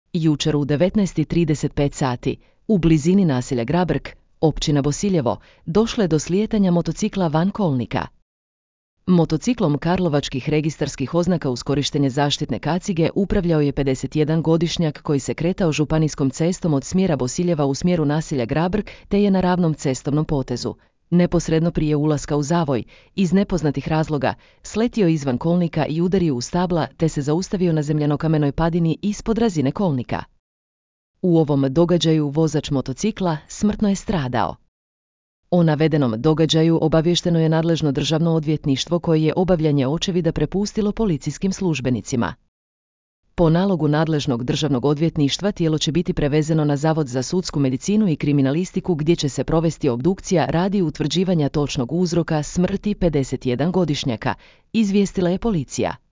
Jučer u 19:35 sati, u blizini naselja Grabrk, općina Bosiljevo, došlo je do slijetanja motocikla van kolnika. Motociklom karlovačkih registarskih oznaka uz korištenje zaštitne kacige upravljao je 51-godišnjak koji se kretao županijskom cestom od smjera Bosiljeva u smjeru naselja Grabrk te je na ravnom cestovnom potezu. Neposredno prije ulaska u zavoj, iz nepoznatih razloga, sletio izvan kolnika i udario u stabla te se zaustavio na zemljano-kamenoj padini ispod razine kolnika. U ovom događaju vozač motocikla smrtno je stradao. O navedenom događaju obavješteno je nadležno državno odvjetništvo koje je obavljanje očevida prepustilo policijskim službenicima. Po nalogu nadležnog državnog odvjetništva tijelo će biti prevezeno na Zavod za sudsku medicinu i kriminalistiku gdje će se provesti obdukcija radi utvrđivanja točnog uzroka smrti 51-godišnjaka, izvijestila je policija.